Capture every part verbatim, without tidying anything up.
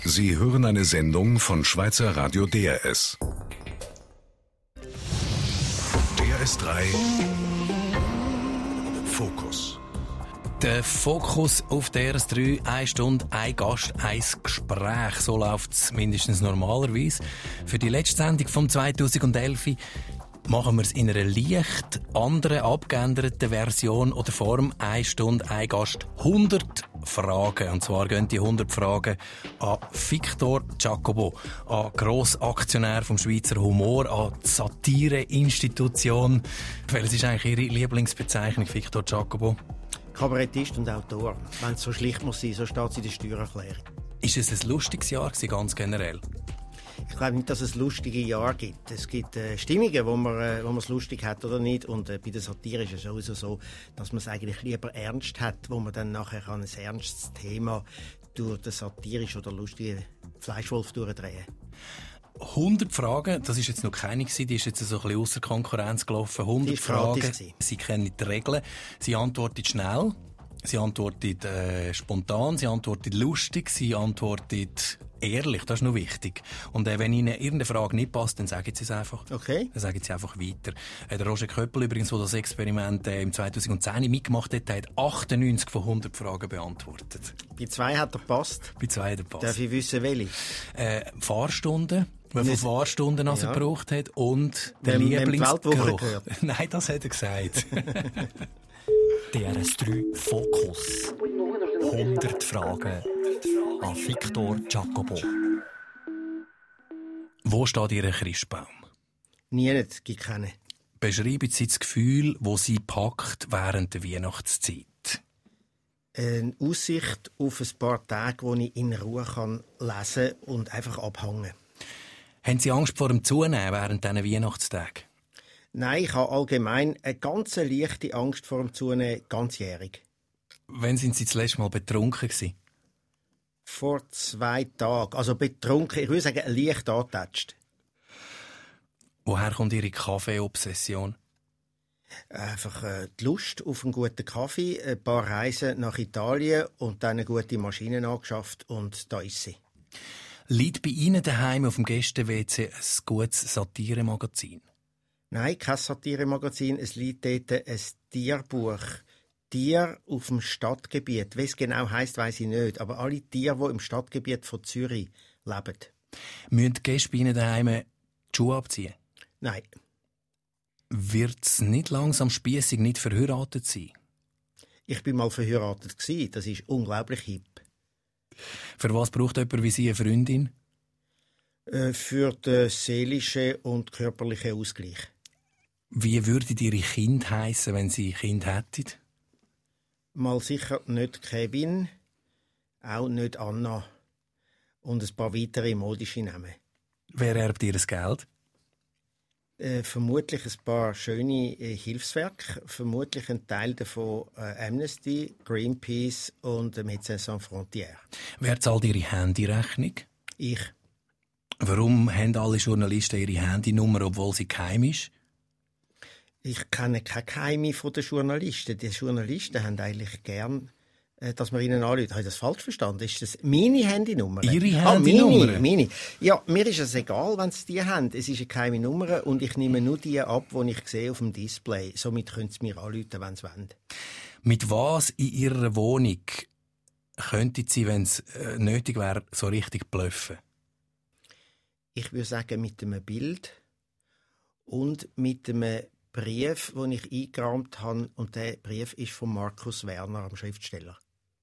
Sie hören eine Sendung von Schweizer Radio D R S. D R S drei Fokus. Der Fokus auf D R S drei, eine Stunde, ein Gast, ein Gespräch. So läuft es mindestens normalerweise. Für die letzte Sendung vom zweitausendelf machen wir es in einer leicht anderen, abgeänderten Version oder Form. Eine Stunde, ein Gast, hundert Fragen. Und zwar gehen die hundert Fragen an Victor Giacobo, an Grossaktionär vom Schweizer Humor, an die Satire-Institution. Welches ist eigentlich Ihre Lieblingsbezeichnung, Victor Giacobo? Kabarettist und Autor. Wenn es so schlicht muss sein, so steht es in der Steuererklärung. Ist es ein lustiges Jahr gewesen, ganz generell? Ich glaube nicht, dass es lustige Jahre gibt. Es gibt äh, Stimmungen, wo man, äh, wo man es lustig hat oder nicht. Und äh, bei der Satire ist es sowieso so, dass man es eigentlich lieber ernst hat, wo man dann nachher kann ein ernstes Thema durch den satirischen oder lustigen Fleischwolf durchdrehen. hundert Fragen, das ist jetzt noch keine gewesen, die ist jetzt so ein bisschen ausser Konkurrenz gelaufen. hundert Fragen, Sie kennen die Regeln, Sie antwortet schnell, Sie antwortet äh, spontan, Sie antwortet lustig, Sie antwortet ehrlich, das ist noch wichtig. Und äh, wenn Ihnen irgendeine Frage nicht passt, dann sagen Sie es einfach. Okay. Dann sagen Sie einfach weiter. Äh, der Roger Köppel übrigens, der das Experiment äh, im zweitausendzehn mitgemacht hat, hat achtundneunzig von hundert Fragen beantwortet. Bei zwei hat er gepasst. Bei zwei hat er gepasst. Darf ich wissen, welche? Äh, Fahrstunden. Wie viele Fahrstunden also ja. gebraucht hat und der Wem, Lieblingsgeruch. Wem Nein, das hat er gesagt. D R S drei Fokus. hundert Fragen an Victor Giacobo. Wo steht Ihr Christbaum? Nie, gibt keine. Beschreiben Sie das Gefühl, das Sie packt während der Weihnachtszeit. Eine Aussicht auf ein paar Tage, wo ich in Ruhe kann lesen und einfach abhängen. Haben Sie Angst vor dem Zunehmen während diesen Weihnachtstagen? Nein, ich habe allgemein eine ganz leichte Angst vor dem Zunehmen, ganzjährig. Wann sind Sie das letzte Mal betrunken gewesen? Vor zwei Tagen. Also betrunken, ich würde sagen, leicht angetatscht. Woher kommt Ihre Kaffee-Obsession? Einfach äh, die Lust auf einen guten Kaffee, ein paar Reisen nach Italien und dann eine gute Maschine angeschafft und da ist sie. Liegt bei Ihnen daheim auf dem Gäste-W C ein gutes Satire-Magazin? Nein, kein Satire-Magazin. Es liegt dort ein Tierbuch. Tiere auf dem Stadtgebiet. Wie es genau heisst, weiss ich nicht. Aber alle Tiere, die im Stadtgebiet von Zürich leben. Müssen die Gäste bei Ihnen daheim die Schuhe abziehen? Nein. Wird es nicht langsam spiessig, nicht verheiratet sein? Ich bin mal verheiratet gewesen. Das ist unglaublich hip. Für was braucht jemand wie Sie eine Freundin? Äh, für den seelischen und körperlichen Ausgleich. Wie würden Ihre Kinder heissen, wenn Sie Kind hätten? Mal sicher nicht Kevin, auch nicht Anna und ein paar weitere modische Namen. Wer erbt Ihr Geld? Äh, vermutlich ein paar schöne äh, Hilfswerke, vermutlich ein Teil davon äh, Amnesty, Greenpeace und äh, Médecins Sans Frontières. Wer zahlt Ihre Handyrechnung? Ich. Warum haben alle Journalisten ihre Handynummer, obwohl sie geheim ist? Ich kenne keine Geheime von den Journalisten. Die Journalisten haben eigentlich gern, äh, dass man ihnen anruft. Habe ich das falsch verstanden? Ist das meine Handynummer? Ihre ah, Handynummer? Meine, meine. Ja, mir ist es egal, wenn sie die haben. Es ist eine geheime Nummer und ich nehme nur die ab, die ich sehe auf dem Display. Somit können sie mir anrufen, wenn sie wollen. Mit was in Ihrer Wohnung könnten Sie, wenn es äh, nötig wäre, so richtig bluffen? Ich würde sagen, mit einem Bild und mit einem Brief, den ich eingerahmt habe. Und der Brief ist von Markus Werner, dem Schriftsteller.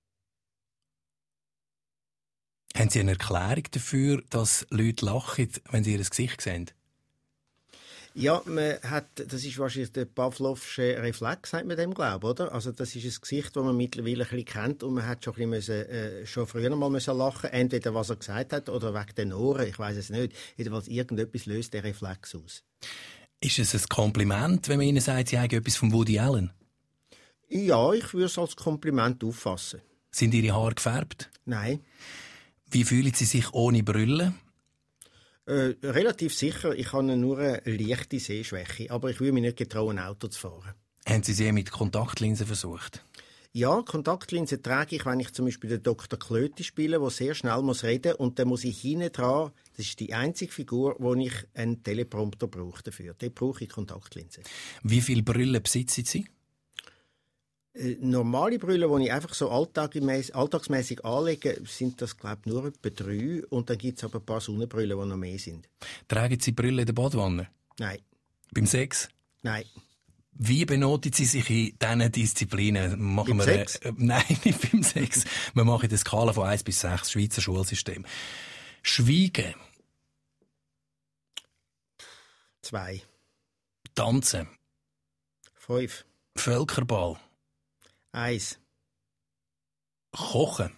Haben Sie eine Erklärung dafür, dass Leute lachen, wenn sie ihr Gesicht sehen? Ja, man hat, das ist wahrscheinlich der Pavlovsche Reflex, sagt man dem, glaube ich, oder? Also das ist ein Gesicht, das man mittlerweile ein bisschen kennt und man hat schon, ein bisschen müssen, äh, schon früher mal müssen lachen, entweder was er gesagt hat oder wegen den Ohren, ich weiß es nicht. Jedenfalls irgendetwas löst der Reflex aus. Ist es ein Kompliment, wenn man Ihnen sagt, Sie haben etwas von Woody Allen? Ja, ich würde es als Kompliment auffassen. Sind Ihre Haare gefärbt? Nein. Wie fühlen Sie sich ohne Brille? Äh, relativ sicher. Ich habe nur eine leichte Sehschwäche, aber ich würde mich nicht getrauen, Auto zu fahren. Haben Sie sie mit Kontaktlinsen versucht? Ja, Kontaktlinsen trage ich, wenn ich zum Beispiel den Doktor Klöti spiele, der sehr schnell muss reden und dann muss ich hinten dran, das ist die einzige Figur, wo ich einen Teleprompter brauche dafür. Dort brauche ich Kontaktlinsen. Wie viele Brillen besitzen Sie? Äh, normale Brillen, die ich einfach so alltagsmäßig, alltagsmäßig anlege, sind das, glaube ich, nur etwa drei. Und dann gibt es aber ein paar Sonnenbrillen, die noch mehr sind. Tragen Sie Brillen in der Badwanne? Nein. Beim Sex? Nein. Wie benoten Sie sich in diesen Disziplinen? Machen Beim wir, Sex? Äh, nein, nicht beim Sex. Wir machen eine Skala von eins bis sechs, Schweizer Schulsystem. Schweigen. Zwei. Tanzen. Fünf. Völkerball. Eins. Kochen.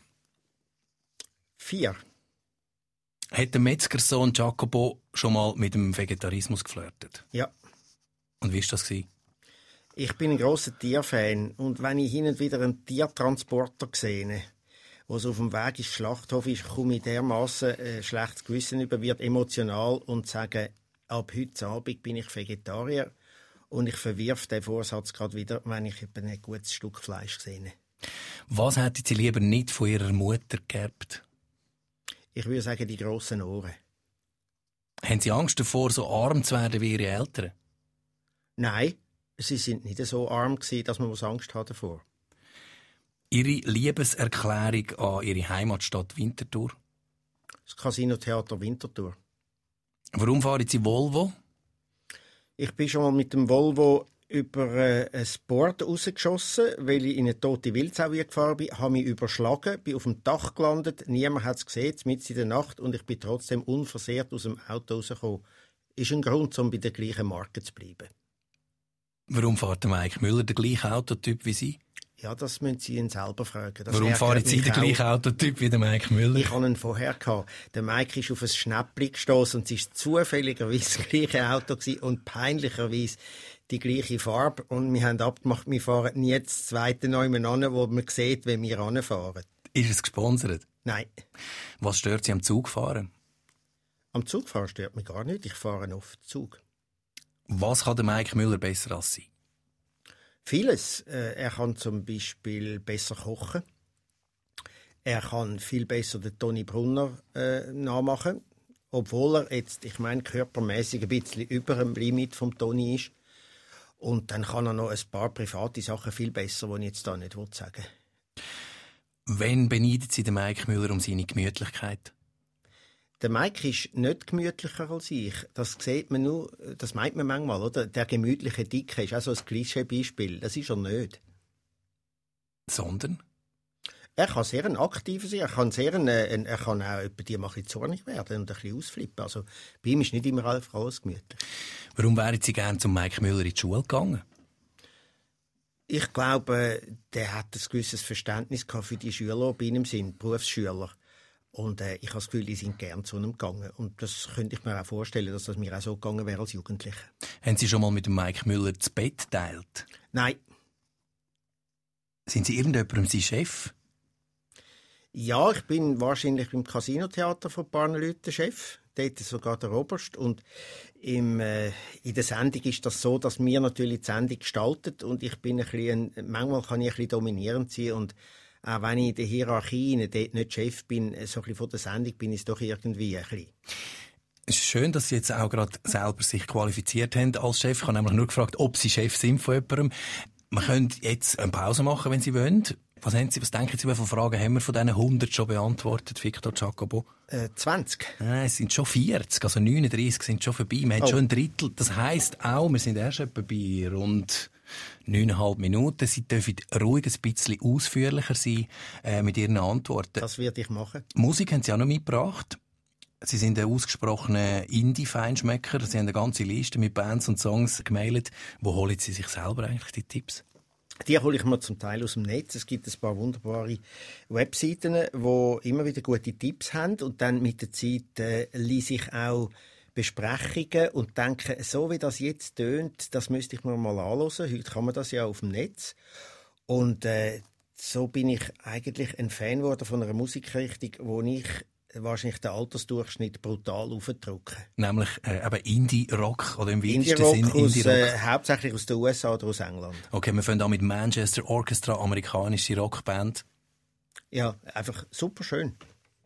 Vier. Hat der Metzgersohn Jacobo schon mal mit dem Vegetarismus geflirtet? Ja. Und wie war das gewesen? Ich bin ein grosser Tierfan und wenn ich hin und wieder einen Tiertransporter sehe, der so auf dem Weg ins Schlachthof ist, komme ich dermassen ein schlechtes Gewissen über, wird emotional und sage, ab heute Abend bin ich Vegetarier und ich verwirf den Vorsatz gerade wieder, wenn ich eben ein gutes Stück Fleisch sehe. Was hätten Sie lieber nicht von Ihrer Mutter geerbt? Ich würde sagen, die grossen Ohren. Haben Sie Angst davor, so arm zu werden wie Ihre Eltern? Nein, sie sind nicht so arm gewesen, dass man Angst hat davor. Ihre Liebeserklärung an Ihre Heimatstadt Winterthur? Das Casino Theater Winterthur. Warum fahren Sie Volvo? Ich bin schon mal mit dem Volvo über äh, ein Board rausgeschossen, weil ich in eine tote Wildsau gefahren bin, habe mich überschlagen, bin auf dem Dach gelandet, niemand hat es gesehen, mitten in der Nacht, und ich bin trotzdem unversehrt aus dem Auto rausgekommen. Ist ein Grund, um bei der gleichen Marke zu bleiben. Warum fährt Mike Müller den gleichen Autotyp wie Sie? Ja, das müssen Sie ihn selber fragen. Das Warum fahren Sie den mich auch. gleichen Autotyp wie der Mike Müller? Ich hatte ihn vorher gehabt. Der Mike ist auf ein Schnäppli gestossen und es war zufälligerweise das gleiche Auto gewesen und peinlicherweise die gleiche Farbe. Und wir haben abgemacht, wir fahren nie das zweite nebeneinander, wo man sieht, wenn wir ranfahren. Ist es gesponsert? Nein. Was stört Sie am Zugfahren? Am Zugfahren stört mich gar nicht. Ich fahre oft Zug. Was kann der Mike Müller besser als Sie? Vieles. Äh, er kann zum Beispiel besser kochen. Er kann viel besser den Toni Brunner äh, nachmachen. Obwohl er jetzt, ich meine, körpermäßig ein bisschen über dem Limit vom Toni ist. Und dann kann er noch ein paar private Sachen viel besser, die ich jetzt da nicht sagen will. Wen beneidet Sie den Mike Müller um seine Gemütlichkeit? Der Mike ist nicht gemütlicher als ich. Das sieht man nur, das meint man manchmal, oder? Der gemütliche Dicke ist auch so ein Klischee-Beispiel. Das ist er nicht. Sondern? Er kann sehr ein aktiver sein. Er kann, sehr ein, ein, er kann auch bei dir mal ein bisschen zornig werden und ein bisschen ausflippen. Also bei ihm ist nicht immer alles gemütlich. Warum wären Sie gerne zum Mike Müller in die Schule gegangen? Ich glaube, der hat ein gewisses Verständnis gehabt für die Schüler, die bei ihm sind, Berufsschüler. Und äh, ich habe das Gefühl, die sind gerne zu ihm gegangen. Und das könnte ich mir auch vorstellen, dass das mir auch so gegangen wäre als Jugendliche. Haben Sie schon mal mit dem Mike Müller das Bett geteilt? Nein. Sind Sie irgendjemandem sein Chef? Ja, ich bin wahrscheinlich im Casino-Theater von ein paar Leuten Chef. Dort sogar der Oberst. Und im, äh, in der Sendung ist das so, dass wir natürlich die Sendung gestalten. Und ich bin ein bisschen, manchmal kann ich ein bisschen dominierend sein. Und auch wenn ich in der Hierarchie dort nicht Chef bin, so ein bisschen von der Sendung bin ich es doch irgendwie ein bisschen. Es ist schön, dass Sie jetzt auch gerade selber sich qualifiziert haben als Chef. Ich habe nämlich nur gefragt, ob Sie Chef sind von jemandem. Man könnte jetzt eine Pause machen, wenn Sie wollen. Was, haben Sie, was denken Sie, wie viele Fragen haben wir von diesen hundert schon beantwortet, Victor Jacobo? Äh, zwanzig. Nein, es sind schon vierzig, also neununddreissig sind schon vorbei. Wir haben oh. schon ein Drittel. Das heisst auch, wir sind erst etwa bei rund neuneinhalb Minuten. Sie dürfen ruhig ein bisschen ausführlicher sein äh, mit Ihren Antworten. Das werde ich machen. Musik haben Sie auch noch mitgebracht. Sie sind ein ausgesprochener Indie-Feinschmecker. Sie haben eine ganze Liste mit Bands und Songs gemailt. Wo holen Sie sich selber eigentlich die Tipps? Die hole ich mir zum Teil aus dem Netz. Es gibt ein paar wunderbare Webseiten, die immer wieder gute Tipps haben. Und dann mit der Zeit äh, lese ich auch Besprechungen und denke, so wie das jetzt tönt, das müsste ich mir mal anhören. Heute kann man das ja auf dem Netz. Und äh, so bin ich eigentlich ein Fan geworden von einer Musikrichtung, wo ich wahrscheinlich den Altersdurchschnitt brutal aufdrücken. Nämlich äh, eben Indie-Rock oder im weitesten Indie-Rock, Sinn aus, Indie-Rock. äh, hauptsächlich aus den U S A oder aus England. Okay, wir fangen an mit Manchester Orchestra, amerikanische Rockband. Ja, einfach super schön.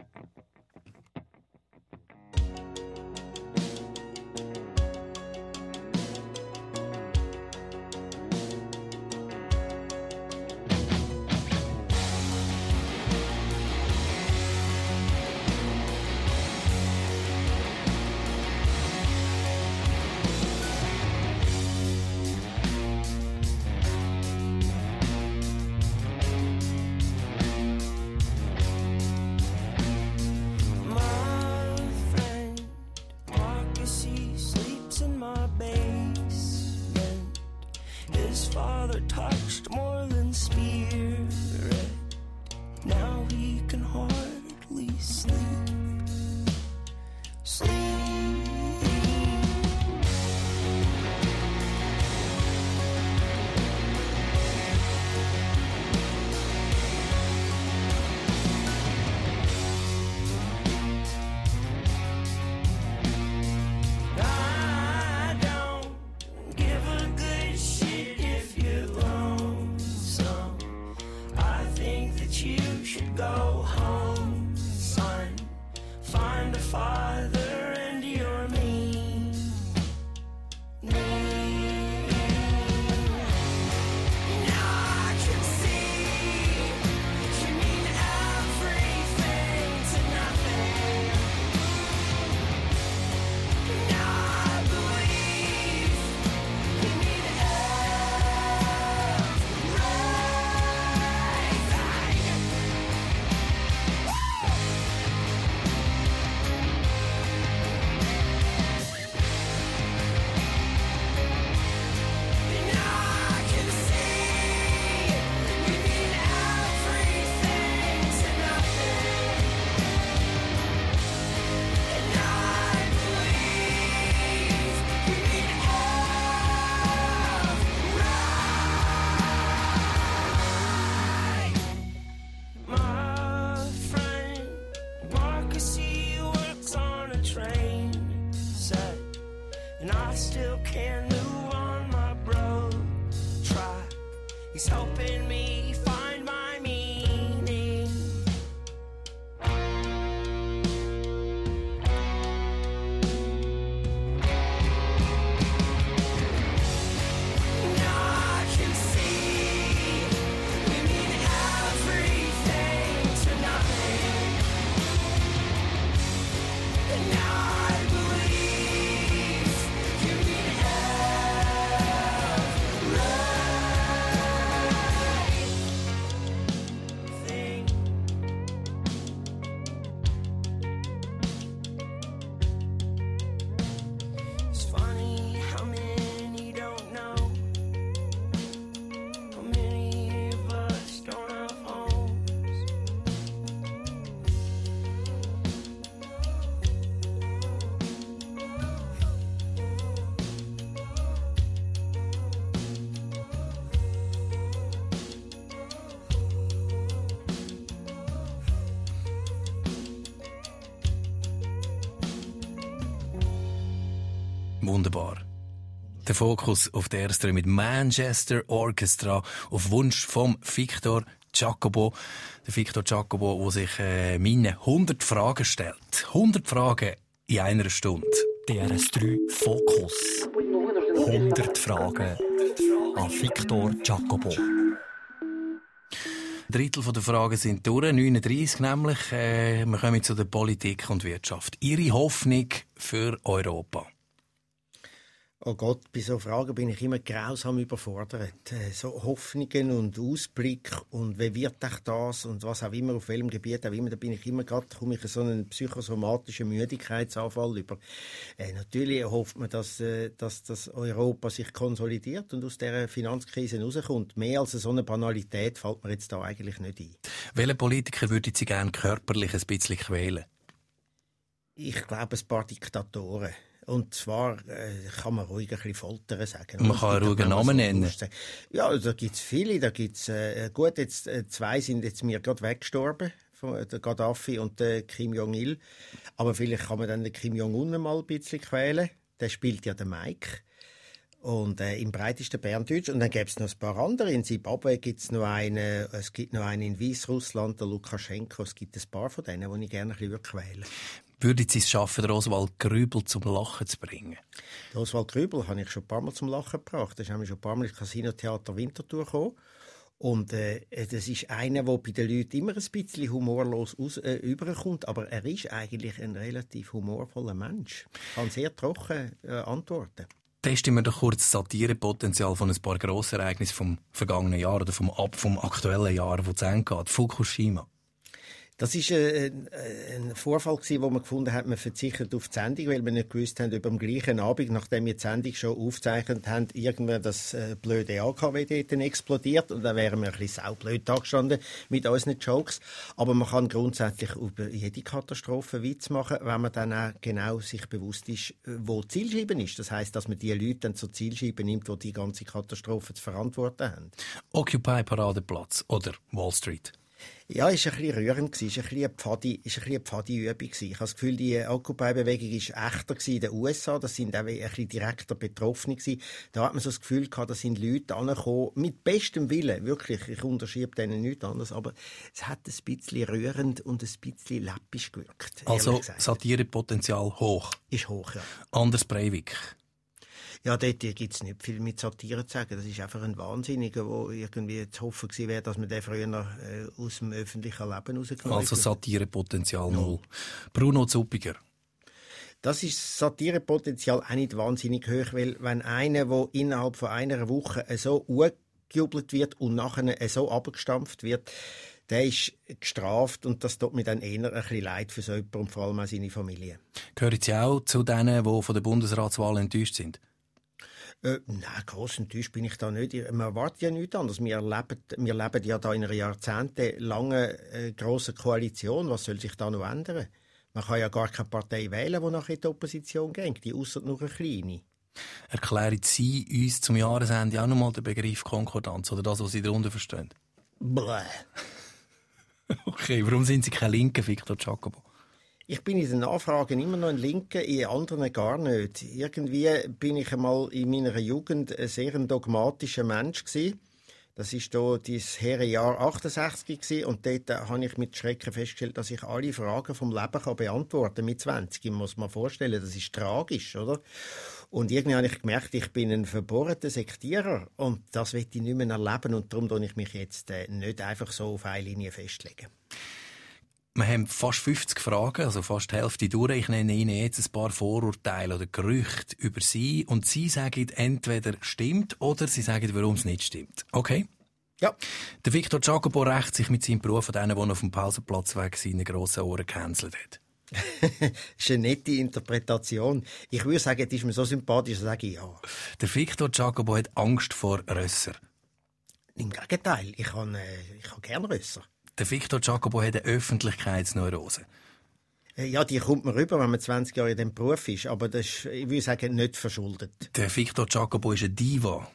Wunderbar. Der Fokus auf der ersten mit Manchester Orchestra auf Wunsch vom Victor Giacobo. Der Victor Giacobo, der sich äh, meine hundert Fragen stellt. hundert Fragen in einer Stunde. D R S drei Fokus. hundert Fragen an Victor Giacobo. Ein Drittel der Fragen sind durch, neununddreissig nämlich. Äh, wir kommen zu der Politik und Wirtschaft. Ihre Hoffnung für Europa? Oh Gott, bei so Fragen bin ich immer grausam überfordert. So Hoffnungen und Ausblick und wie wird euch das und was auch immer, auf welchem Gebiet auch immer, da bin ich immer gerade, komme ich so einen psychosomatischen Müdigkeitsanfall über. Äh, natürlich hofft man, dass, äh, dass das Europa sich konsolidiert und aus dieser Finanzkrise rauskommt. Mehr als so eine Banalität fällt mir jetzt da eigentlich nicht ein. Welche Politiker würden Sie gerne körperlich ein bisschen quälen? Ich glaube, ein paar Diktatoren. Und zwar äh, kann man ruhig ein bisschen foltern sagen. Man kann einen ruhigen Namen nennen. Ja, da gibt es viele. Da gibt's, äh, gut, jetzt, äh, zwei sind jetzt mir gerade weggestorben. von der Gaddafi und der Kim Jong-il. Aber vielleicht kann man dann den Kim Jong-un mal ein bisschen quälen. Der spielt ja den Mike. Und äh, im breitesten Berndeutsch. Und dann gäbe es noch ein paar andere. In Zimbabwe gibt es noch einen, es gibt noch einen in Weißrussland, der Lukaschenko. Es gibt ein paar von denen, die ich gerne ein bisschen quälen würde. Würden Sie es schaffen, den Oswald Grübel zum Lachen zu bringen? Den Oswald Grübel habe ich schon ein paar Mal zum Lachen gebracht. Das ist nämlich schon ein paar Mal ins Casino-Theater Winterthur gekommen. Und äh, das ist einer, der bei den Leuten immer ein bisschen humorlos aus, äh, überkommt. Aber er ist eigentlich ein relativ humorvoller Mensch. Kann sehr trocken äh, antworten. Testen wir doch kurz das Satirepotenzial von ein paar Grossereignissen vom vergangenen Jahr oder vom, vom aktuellen Jahr, wo es angeht. Fukushima. Das war ein, ein Vorfall gewesen, wo man gefunden hat, man verzichtet auf die Sendung, weil wir nicht gewusst haben, über am gleichen Abend, nachdem wir die Sendung schon aufgezeichnet haben, irgendwann das äh, blöde A K W dort explodiert und dann wären wir ein bisschen saublöd dagestanden mit unseren Jokes. Aber man kann grundsätzlich über jede Katastrophe Witz machen, wenn man dann auch genau sich bewusst ist, wo die Zielscheibe ist. Das heisst, dass man die Leute dann zur Zielscheibe nimmt, die die ganze Katastrophe zu verantworten haben. Occupy-Paradeplatz oder Wall Street. Ja, es war ein bisschen rührend, es war ein bisschen eine Pfadi, es war ein bisschen eine Pfadi-Übung. Ich habe das Gefühl, die Occupy-Bewegung war echter in den U S A, das sind auch ein bisschen direkter Betroffene gewesen. Da hat man so das Gefühl gehabt, da sind Leute angekommen, mit bestem Willen, wirklich, ich unterschiebe denen nichts anderes, aber es hat ein bisschen rührend und ein bisschen läppisch gewirkt. Also Satirepotenzial hoch? Ist hoch, ja. Anders Breivik? Ja, dort gibt es nicht viel mit Satire zu sagen. Das ist einfach ein Wahnsinniger, der irgendwie zu hoffen gewesen wäre, dass man den früher äh, aus dem öffentlichen Leben rausgenommen Also Satirepotenzial null. Bruno Zuppiger. Das ist Satirepotenzial auch nicht wahnsinnig hoch, weil wenn einer, der innerhalb von einer Woche so angejubelt wird und nachher so abgestampft wird, der ist gestraft und das tut mir dann eher ein bisschen leid für so jemanden und vor allem auch seine Familie. Gehören Sie auch zu denen, die von der Bundesratswahl enttäuscht sind? Äh, nein, gross enttäuscht bin ich da nicht. Man erwartet ja nichts anderes. Wir leben, wir leben ja da in einer jahrzehntelangen äh, grossen Koalition. Was soll sich da noch ändern? Man kann ja gar keine Partei wählen, die nachher in die Opposition geht. Die ausser nur eine kleine. Erklären Sie uns zum Jahresende auch noch mal den Begriff Konkordanz oder das, was Sie darunter verstehen? Bläh. Okay, warum sind Sie kein Linker, Victor Giacobo? Ich bin in den Nachfragen immer noch ein Linker, in anderen gar nicht. Irgendwie bin ich einmal in meiner Jugend ein sehr dogmatischer Mensch gewesen. Das war hier das hehre Jahr achtundsechzig gewesen. Und dort habe ich mit Schrecken festgestellt, dass ich alle Fragen vom Leben kann beantworten kann mit zwanzig. Ich muss mir vorstellen, das ist tragisch, oder? Und irgendwie habe ich gemerkt, ich bin ein verbohrter Sektierer und das will ich nicht mehr erleben und darum tue ich mich jetzt äh, nicht einfach so auf eine Linie festlegen. Wir haben fast fünfzig Fragen, also fast die Hälfte durch. Ich nenne Ihnen jetzt ein paar Vorurteile oder Gerüchte über Sie und Sie sagen entweder stimmt oder Sie sagen, warum es nicht stimmt. Okay? Ja. Der Victor Giacobo rächt sich mit seinem Beruf an denen, die auf dem Pausenplatz wegen seiner grossen Ohren gecancelt hat. Das ist eine nette Interpretation. Ich würde sagen, das ist mir so sympathisch, sage ich ja. Der Victor Giacobo hat Angst vor Rösser. Im Gegenteil, ich habe, äh, ich habe gerne Rösser. Der Victor Giacobo hat eine Öffentlichkeitsneurose. Ja, die kommt mir rüber, wenn man zwanzig Jahre in diesem Beruf ist, aber das ist, ich würde sagen, nicht verschuldet. Der Victor Giacobo ist eine Diva.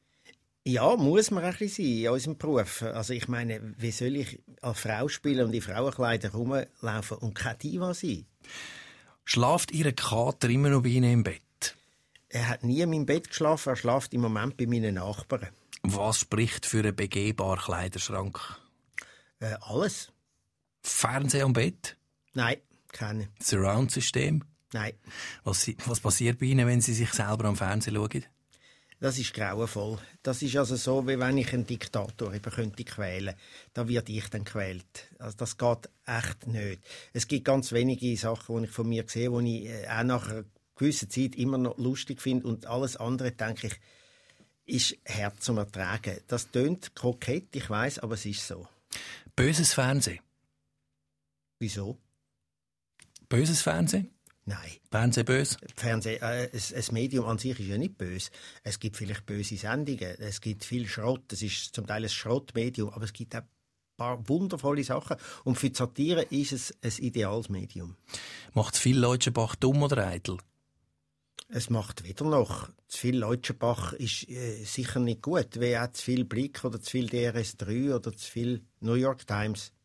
Ja, muss man ein bisschen sein in unserem Beruf. Also ich meine, wie soll ich als Frau spielen und in Frauenkleidern rumlaufen und keine Diva sein? Schlaft Ihr Kater immer noch bei Ihnen im Bett? Er hat nie in meinem Bett geschlafen, er schläft im Moment bei meinen Nachbarn. Was spricht für einen begehbaren Kleiderschrank? Äh, alles. Fernseher am Bett? Nein, keine. Surround-System? Nein. Was, was passiert bei Ihnen, wenn Sie sich selber am Fernsehen schauen? Das ist grauenvoll. Das ist also so, wie wenn ich einen Diktator eben könnte quälen. Da werde ich dann quält. Also das geht echt nicht. Es gibt ganz wenige Sachen, die ich von mir sehe, die ich auch nach einer gewissen Zeit immer noch lustig finde. Und alles andere, denke ich, ist hart zum Ertragen. Das tönt kokett, ich weiss, aber es ist so. Böses Fernsehen? Wieso? Böses Fernsehen? Nein. Fernsehen böse? Fernsehen, äh, ein Medium an sich ist ja nicht böse. Es gibt vielleicht böse Sendungen, es gibt viel Schrott, es ist zum Teil ein Schrottmedium, aber es gibt auch ein paar wundervolle Sachen. Und für die Satire ist es ein ideales Medium. Macht es viel Leutschenbach dumm oder eitel? Es macht weder noch. Zu viel Leutschenbach ist äh, sicher nicht gut, wie auch zu viel Blick oder zu viel D R S drei oder zu viel New York Times.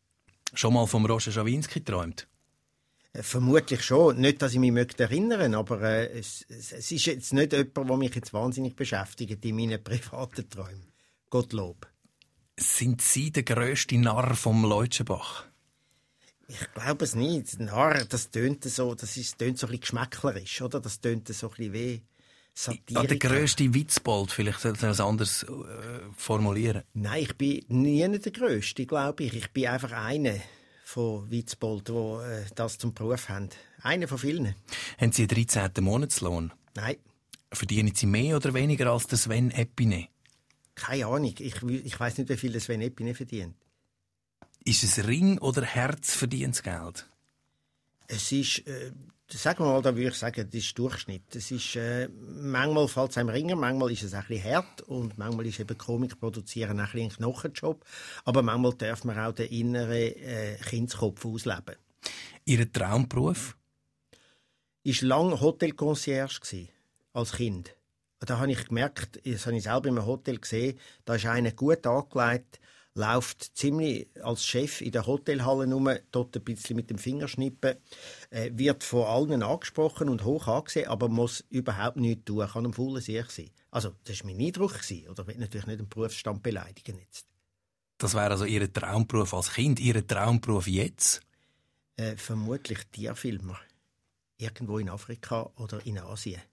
Schon mal vom Roger Schawinski geträumt? Äh, vermutlich schon. Nicht, dass ich mich möchte erinnern, aber äh, es, es, es ist jetzt nicht jemand, der mich jetzt wahnsinnig beschäftigt in meinen privaten Träumen. Gottlob. Sind Sie der grösste Narr vom Leutschenbach? Ich glaube es nicht. Narr, das tönt so, das ist, tönt so ein bisschen geschmäcklerisch, oder? Das tönt so ein bisschen wie Satire. Ja, der grösste Witzbold, vielleicht sollte man es anders äh, formulieren. Nein, ich bin nie der Grösste, glaube ich. Ich bin einfach einer von Witzbold, die äh, das zum Beruf haben. Einer von vielen. Haben Sie einen dreizehnten Monatslohn? Nein. Verdienen Sie mehr oder weniger als der Sven Epine? Keine Ahnung. Ich, ich weiss nicht, wie viel der Sven Epine verdient. Ist es Ring- oder Herzverdientes Geld? Es ist, äh, sagen wir mal, da würde ich sagen, das ist Durchschnitt. Es ist, äh, manchmal fällt es einem Ringer, manchmal ist es ein bisschen hart und manchmal ist eben Komik produzieren ein bisschen ein Knochenjob. Aber manchmal darf man auch den inneren äh, Kindskopf ausleben. Ihr Traumberuf? Ich war lange Hotelconcierge gewesen, als Kind. Da habe ich gemerkt, das habe ich selber in einem Hotel gesehen, da ist einer gut angelegt, läuft ziemlich als Chef in der Hotelhalle rum, dort ein bisschen mit dem Fingerschnippen, äh, wird von allen angesprochen und hoch angesehen, aber muss überhaupt nichts tun, kann ein fauler Sieg sein. Also, das war mein Eindruck, oder? Ich will natürlich nicht den Berufsstand beleidigen jetzt. Das wäre also Ihr Traumberuf als Kind, Ihr Traumberuf jetzt? Äh, vermutlich Tierfilmer. Irgendwo in Afrika oder in Asien.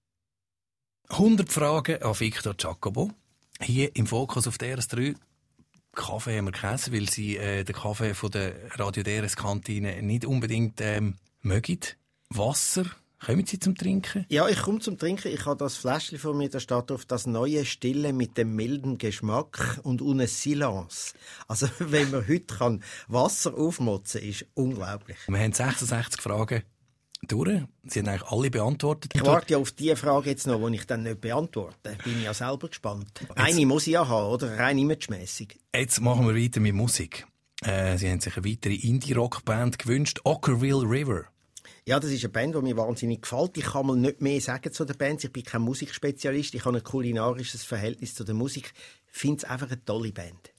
hundert Fragen an Victor Giacobo. Hier im Fokus auf der R S drei. Kaffee haben wir gegessen, weil Sie äh, den Kaffee von der Radio D R S-Kantine nicht unbedingt ähm, mögen. Wasser, kommen Sie zum Trinken? Ja, ich komme zum Trinken. Ich habe das Fläschchen von mir, da steht auf das neue Stille mit dem milden Geschmack und ohne Silence. Also, wenn man heute kann Wasser aufmotzen kann, ist unglaublich. Wir haben sechsundsechzig Fragen durch. Sie haben eigentlich alle beantwortet. Ich warte ja auf die Frage jetzt noch, die ich dann nicht beantworte. Bin ich ja selber gespannt. Jetzt, eine muss ich ja haben, oder? Rein imagemässig. Jetzt machen wir weiter mit Musik. Äh, Sie haben sich eine weitere Indie-Rock-Band gewünscht. Ockerville River. Ja, das ist eine Band, die mir wahnsinnig gefällt. Ich kann mal nicht mehr sagen zu den Bands. Ich bin kein Musikspezialist. Ich habe ein kulinarisches Verhältnis zu der Musik. Ich finde es einfach eine tolle Band.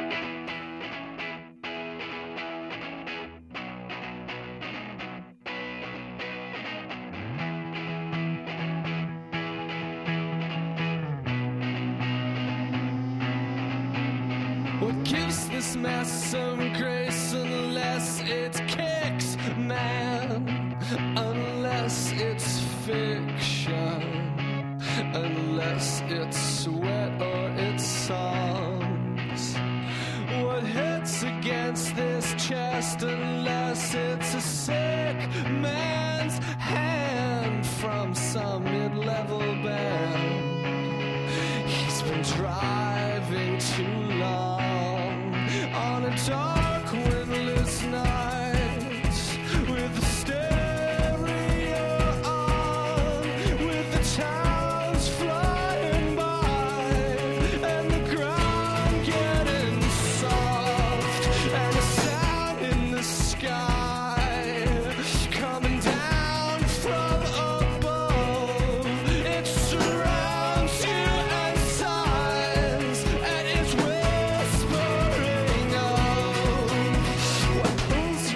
This mess some grace unless it kicks, man. Unless it's fiction, unless it's sweat or it's songs. What hits against this chest unless it's a sick man's hand from some mid-level band. He's been driving too long on a dark windless night with the stereo on, with the towns flying by and the ground getting soft and a sound in the sky coming down from above. It surrounds you and sighs and it's whispering. What pulls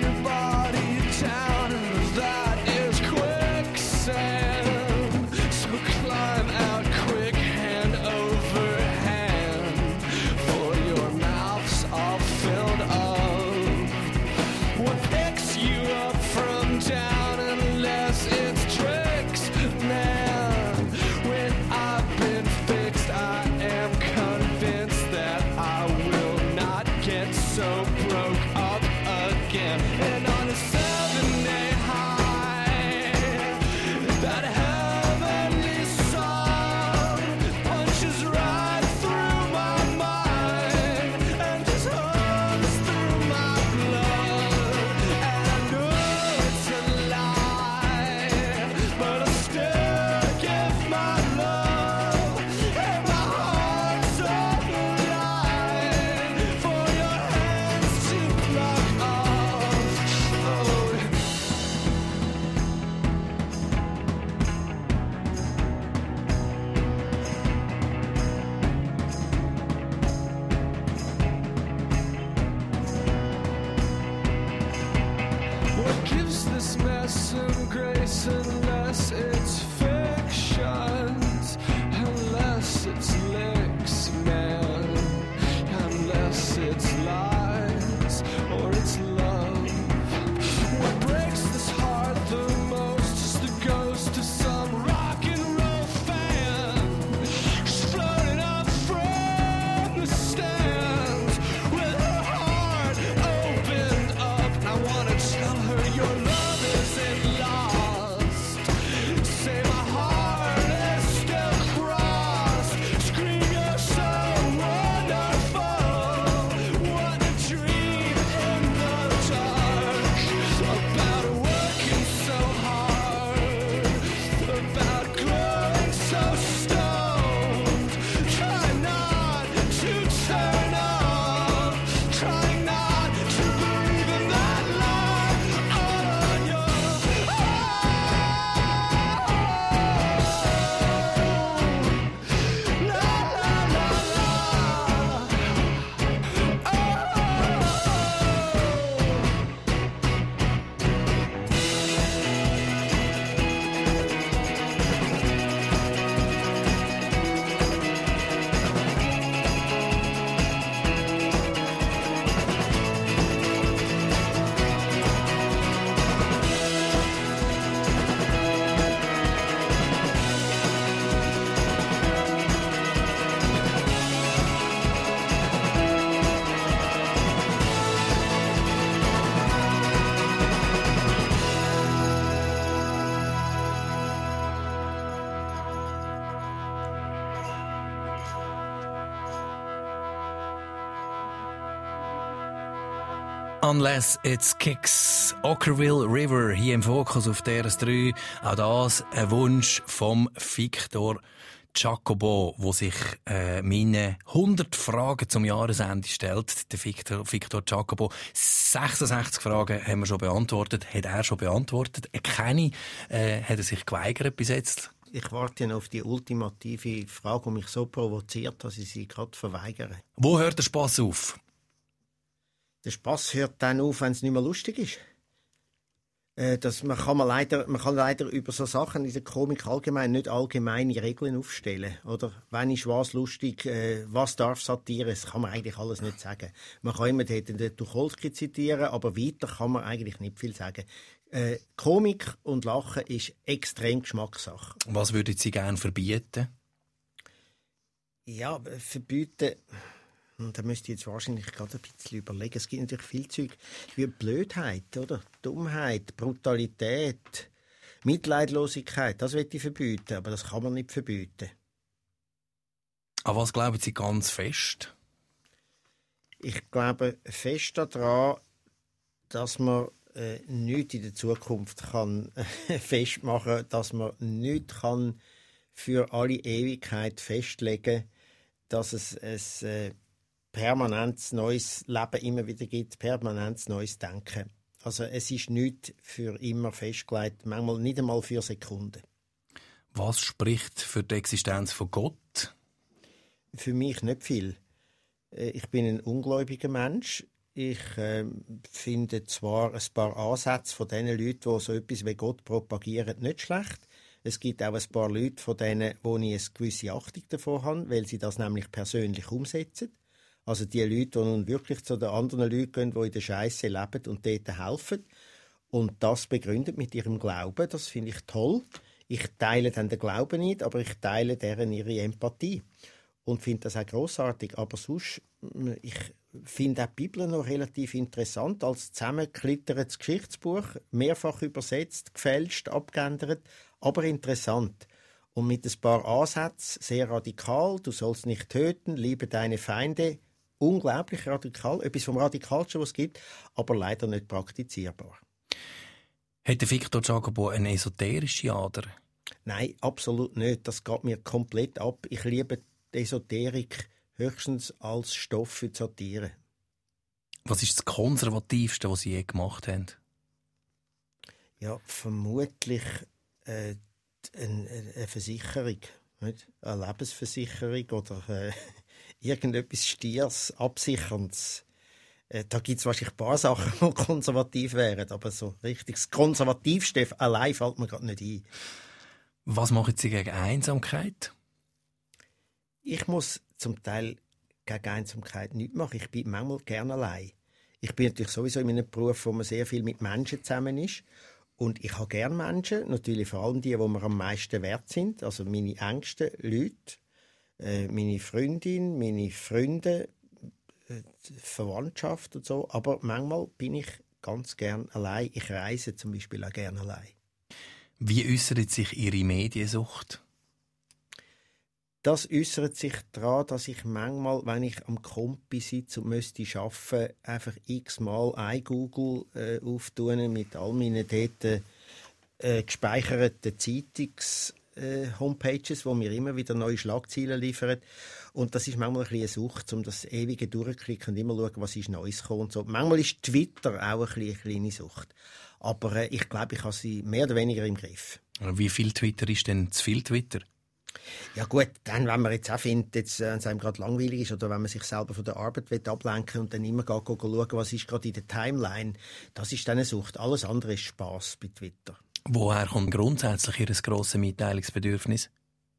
use this mess and grace unless it's fictions, unless it's licks, man, unless it's lies or it's love. What breaks this heart the most is the ghost of some rock and roll fan, just floating up from the stands with her heart opened up. I wanna tell her your love isn't lost. Say my heart is still crossed. Scream you're so wonderful. What a dream in the dark. About working so hard. About growing so stoned. Try not to turn off. Trying not to believe in that lie on your own. La la la la. Unless It's Kicks. Ockerville River, hier im Fokus auf D R S drei. Auch das ein Wunsch vom Victor Giacobo, der sich äh, meine hundert Fragen zum Jahresende stellt. Der Victor, Victor Giacobo. sechsundsechzig Fragen haben wir schon beantwortet, hat er schon beantwortet. Keine äh, hat er sich geweigert bis jetzt. Ich warte noch auf die ultimative Frage, die mich so provoziert, dass ich sie gerade verweigere. Wo hört der Spass auf? Der Spass hört dann auf, wenn es nicht mehr lustig ist. Äh, das, man, kann man, leider, man kann leider über so Sachen in der Komik allgemein nicht allgemeine Regeln aufstellen. Oder wenn ist was lustig, äh, was darf Satire, das kann man eigentlich alles nicht sagen. Man kann immer den, den Tucholsky zitieren, aber weiter kann man eigentlich nicht viel sagen. Äh, Komik und Lachen ist extrem Geschmackssache. Was würden Sie gerne verbieten? Ja, verbieten... Da müsste ich jetzt wahrscheinlich gerade ein bisschen überlegen. Es gibt natürlich viel Zeug wie Blödheit, oder? Dummheit, Brutalität, Mitleidlosigkeit. Das will ich verbieten, aber das kann man nicht verbieten. An was glauben Sie ganz fest? Ich glaube fest daran, dass man äh, nichts in der Zukunft kann äh, festmachen kann, dass man nichts kann für alle Ewigkeit festlegen kann, dass es ein äh, permanentes neues Leben immer wieder gibt, permanentes neues Denken. Also es ist nicht für immer festgelegt, manchmal nicht einmal für Sekunden. Was spricht für die Existenz von Gott? Für mich nicht viel. Ich bin ein ungläubiger Mensch. Ich äh, finde zwar ein paar Ansätze von den Leuten, die so etwas wie Gott propagieren, nicht schlecht. Es gibt auch ein paar Leute von denen, wo ich eine gewisse Achtung davor habe, weil sie das nämlich persönlich umsetzen. Also die Leute, die nun wirklich zu den anderen Leuten gehen, die in der Scheisse leben und dort helfen. Und das begründet mit ihrem Glauben. Das finde ich toll. Ich teile dann den Glauben nicht, aber ich teile deren ihre Empathie. Und finde das auch grossartig. Aber sonst, ich finde auch die Bibel noch relativ interessant als zusammengeklittertes Geschichtsbuch, mehrfach übersetzt, gefälscht, abgeändert, aber interessant. Und mit ein paar Ansätzen, sehr radikal, du sollst nicht töten, liebe deine Feinde, unglaublich radikal, etwas vom Radikalsten, was es gibt, aber leider nicht praktizierbar. Hat der Victor Giacobo eine esoterische Ader? Nein, absolut nicht. Das geht mir komplett ab. Ich liebe die Esoterik höchstens als Stoff für die Satire. Was ist das Konservativste, was Sie je gemacht haben? Ja, vermutlich äh, eine, eine Versicherung. Nicht? Eine Lebensversicherung oder äh, irgendetwas Stiers, Absicherndes. Äh, da gibt es wahrscheinlich ein paar Sachen, die konservativ wären, aber so richtig das Konservativste allein fällt mir gerade nicht ein. Was machen Sie gegen Einsamkeit? Ich muss zum Teil gegen Einsamkeit nichts machen. Ich bin manchmal gerne allein. Ich bin natürlich sowieso in einem Beruf, wo man sehr viel mit Menschen zusammen ist. Und ich habe gerne Menschen, natürlich vor allem die, die mir am meisten wert sind. Also meine engsten Leute, äh, meine Freundin, meine Freunde, äh, Verwandtschaft und so. Aber manchmal bin ich ganz gerne allein. Ich reise zum Beispiel auch gerne allein. Wie äußert sich Ihre Mediensucht? Das äußert sich daran, dass ich manchmal, wenn ich am Kompi sitze und müsste arbeiten, einfach x-mal ein Google äh, auftun mit all meinen dort äh, gespeicherten Zeitungs-Homepages, äh, die mir immer wieder neue Schlagzeilen liefern. Und das ist manchmal ein bisschen eine Sucht, um das ewige durchklicken und immer schauen, was ist Neues gekommen und so. Manchmal ist Twitter auch ein bisschen eine kleine Sucht. Aber äh, ich glaube, ich habe sie mehr oder weniger im Griff. Wie viel Twitter ist denn zu viel Twitter? Ja gut, dann, wenn man jetzt auch findet, jetzt, wenn es einem gerade langweilig ist oder wenn man sich selber von der Arbeit will ablenken und dann immer geht, geht, schauen, was ist gerade in der Timeline, das ist dann eine Sucht. Alles andere ist Spass bei Twitter. Woher kommt grundsätzlich Ihr grosses Mitteilungsbedürfnis?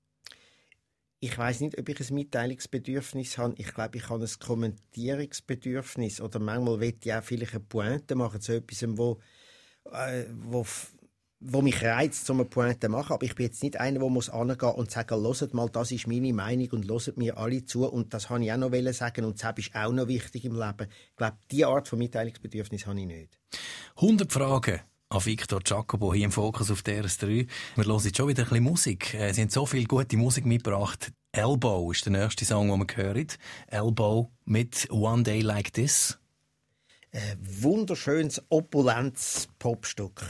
Ich weiss nicht, ob ich ein Mitteilungsbedürfnis habe. Ich glaube, ich habe ein Kommentierungsbedürfnis oder manchmal will ich auch vielleicht eine Pointe machen zu etwas, wo, äh, wo wo mich reizt, um eine Pointe zu machen. Aber ich bin jetzt nicht einer, der muss hingehen und sagen, hört mal, das ist meine Meinung und hört mir alle zu. Und das wollte ich auch noch sagen. Und das ist auch noch wichtig im Leben. Ich glaube, diese Art von Mitteilungsbedürfnis habe ich nicht. hundert Fragen an Victor Giacobo hier im Fokus auf D R S drei. Wir hören jetzt schon wieder ein bisschen Musik. Sie haben so viel gute Musik mitgebracht. Elbow ist der nächste Song, den wir hören. Elbow mit One Day Like This. Ein wunderschönes, opulentes Popstück.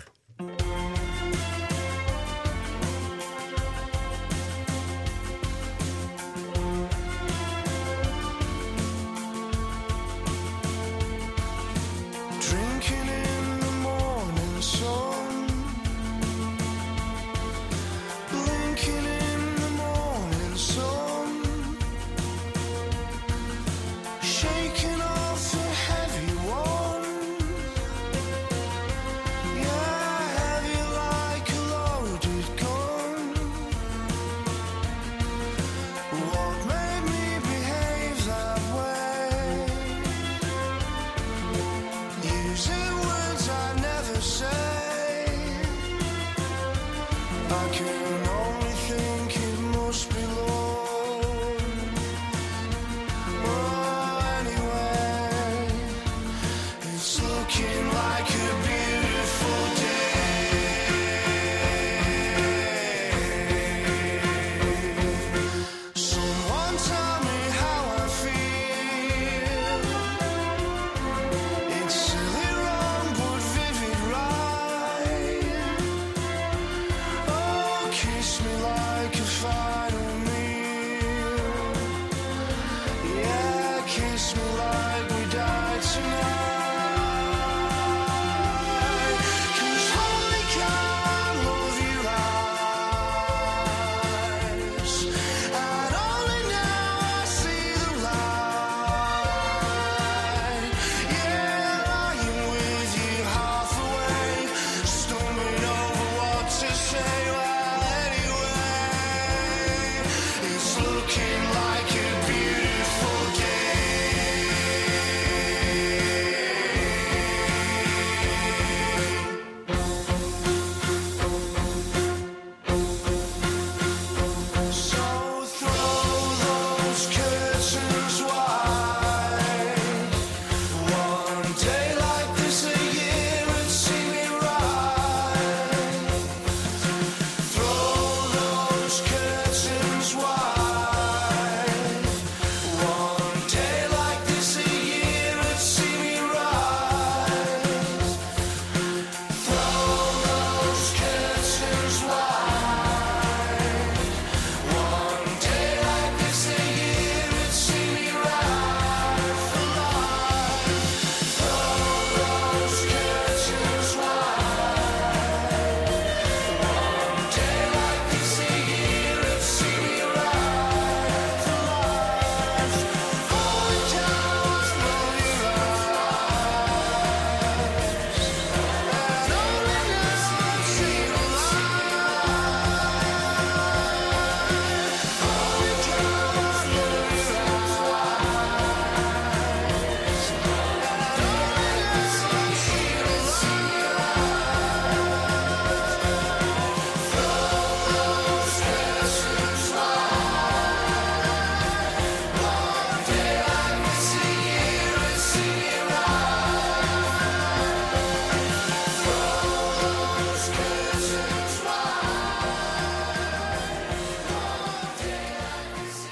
Okay.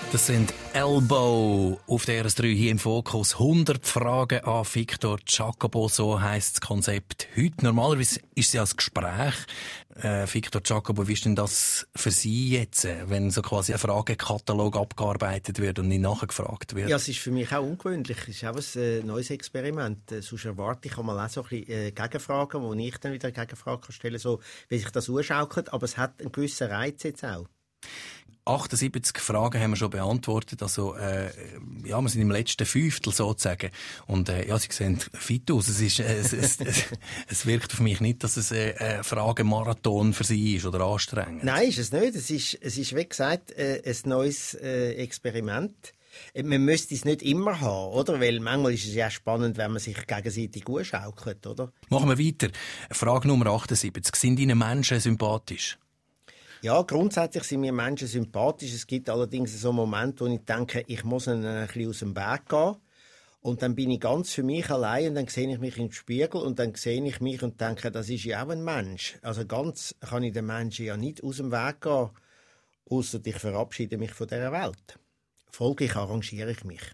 Das sind Elbow auf der R S drei hier im Fokus. hundert Fragen an Victor Giacobo, so heisst das Konzept heute. Normalerweise ist es ja ein Gespräch. Äh, Victor Giacobo, wie ist denn das für Sie jetzt, wenn so quasi ein Fragekatalog abgearbeitet wird und nicht nachgefragt wird? Ja, es ist für mich auch ungewöhnlich. Es ist auch ein äh, neues Experiment. Äh, sonst erwarte ich mal auch so ein bisschen äh, Gegenfragen, wo ich dann wieder Gegenfragen kann stellen, so wie sich das anschaukelt. Aber es hat einen gewissen Reiz jetzt auch. achtundsiebzig Fragen haben wir schon beantwortet. Also, äh, ja, wir sind im letzten Fünftel sozusagen. Und, äh, ja, sie sehen fit aus. Es ist, äh, es, es, es, es wirkt auf mich nicht, dass es äh, ein Fragemarathon für Sie ist oder anstrengend. Nein, ist es nicht. Es ist, es ist wie gesagt, äh, ein neues äh, Experiment. Man müsste es nicht immer haben, oder? Weil manchmal ist es ja spannend, wenn man sich gegenseitig anschaukelt, oder? Machen wir weiter. Frage Nummer achtundsiebzig. Sind Ihnen Menschen sympathisch? Ja, grundsätzlich sind mir Menschen sympathisch. Es gibt allerdings so Momente, wo ich denke, ich muss ihnen ein bisschen aus dem Weg gehen. Und dann bin ich ganz für mich allein und dann sehe ich mich im Spiegel und dann sehe ich mich und denke, das ist ja auch ein Mensch. Also ganz kann ich den Menschen ja nicht aus dem Weg gehen, ausser ich verabschiede mich von dieser Welt. Folglich arrangiere ich mich.